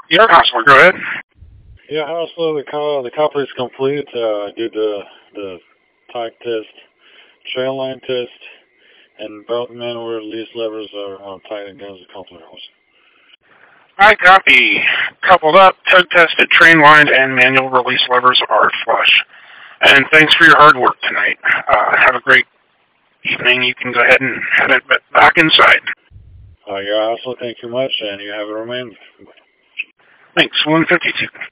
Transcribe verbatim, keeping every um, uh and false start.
Your Hostler, go ahead. Yeah, Hassler, the car, the copper is complete. Uh, I did the the tire test, trail line test, and both manual release levers are uh, tight against the coupler hose. I copy. Coupled up, tug tested, train lined, and manual release levers are flush. And thanks for your hard work tonight. Uh, have a great evening. You can go ahead and head it back inside. Uh, yeah, Hassler, thank you much, and you have a remain. Thanks. one fifty-two.